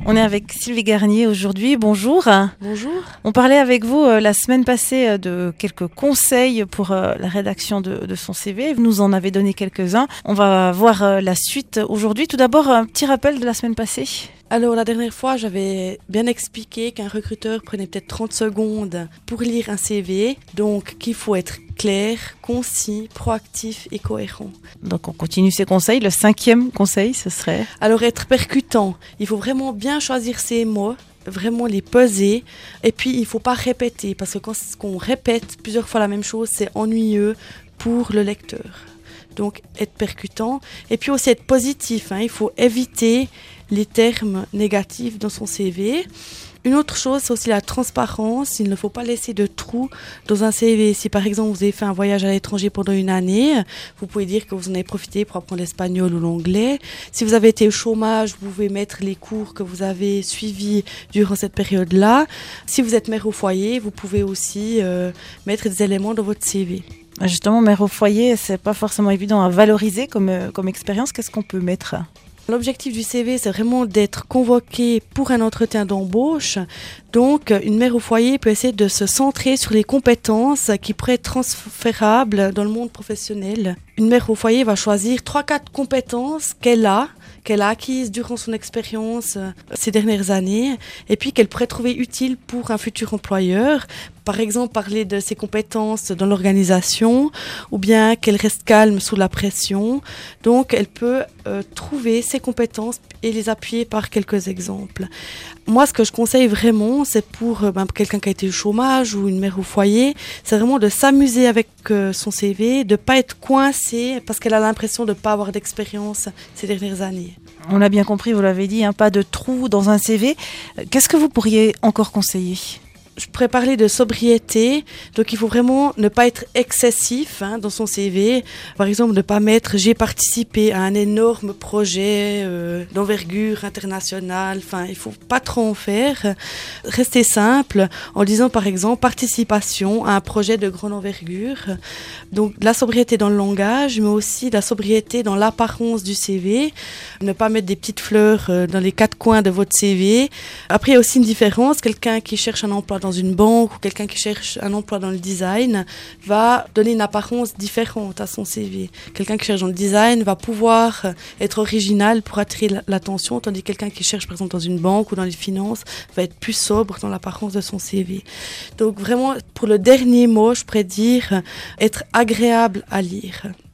On est avec Sylvie Garnier aujourd'hui. Bonjour. Bonjour. On parlait avec vous la semaine passée de quelques conseils pour la rédaction de son CV. Vous nous en avez donné quelques-uns. On va voir la suite aujourd'hui. Tout d'abord, un petit rappel de la semaine passée. Alors la dernière fois, j'avais bien expliqué qu'un recruteur prenait peut-être 30 secondes pour lire un CV. Donc qu'il faut être clair, concis, proactif et cohérent. Donc on continue ces conseils. Le 5e conseil, ce serait... Alors être percutant. Il faut vraiment bien choisir ses mots, vraiment les peser. Et puis il ne faut pas répéter parce que quand on répète plusieurs fois la même chose, c'est ennuyeux pour le lecteur. Donc être percutant. Et puis aussi être positif. Il faut éviter les termes négatifs dans son CV. Une autre chose, c'est aussi la transparence. Il ne faut pas laisser de trous dans un CV. Si par exemple vous avez fait un voyage à l'étranger pendant une année, vous pouvez dire que vous en avez profité pour apprendre l'espagnol ou l'anglais. Si vous avez été au chômage, vous pouvez mettre les cours que vous avez suivis durant cette période-là. Si vous êtes mère au foyer, vous pouvez aussi mettre des éléments dans votre CV. Justement, mère au foyer, c'est pas forcément évident à valoriser comme expérience. Qu'est-ce qu'on peut mettre ? L'objectif du CV, c'est vraiment d'être convoqué pour un entretien d'embauche. Donc, une mère au foyer peut essayer de se centrer sur les compétences qui pourraient être transférables dans le monde professionnel. Une mère au foyer va choisir 3-4 compétences qu'elle a acquises durant son expérience ces dernières années et puis qu'elle pourrait trouver utile pour un futur employeur. Par exemple, parler de ses compétences dans l'organisation ou bien qu'elle reste calme sous la pression. Donc, elle peut trouver ses compétences et les appuyer par quelques exemples. Moi, ce que je conseille vraiment, c'est pour quelqu'un qui a été au chômage ou une mère au foyer, c'est vraiment de s'amuser avec son CV, de ne pas être coincé parce qu'elle a l'impression de ne pas avoir d'expérience ces dernières années. On l'a bien compris, vous l'avez dit, pas de trou dans un CV. Qu'est-ce que vous pourriez encore conseiller ? Je pourrais parler de sobriété, donc il faut vraiment ne pas être excessif dans son CV. Par exemple, ne pas mettre « j'ai participé à un énorme projet d'envergure internationale ». Enfin, il faut pas trop en faire. Rester simple en disant par exemple « participation à un projet de grande envergure ». Donc la sobriété dans le langage, mais aussi la sobriété dans l'apparence du CV. Ne pas mettre des petites fleurs dans les 4 coins de votre CV. Après, il y a aussi une différence. Quelqu'un qui cherche un emploi dans une banque ou quelqu'un qui cherche un emploi dans le design va donner une apparence différente à son CV. Quelqu'un qui cherche dans le design va pouvoir être original pour attirer l'attention, tandis que quelqu'un qui cherche par exemple dans une banque ou dans les finances va être plus sobre dans l'apparence de son CV. Donc vraiment, pour le dernier mot, je pourrais dire être agréable à lire.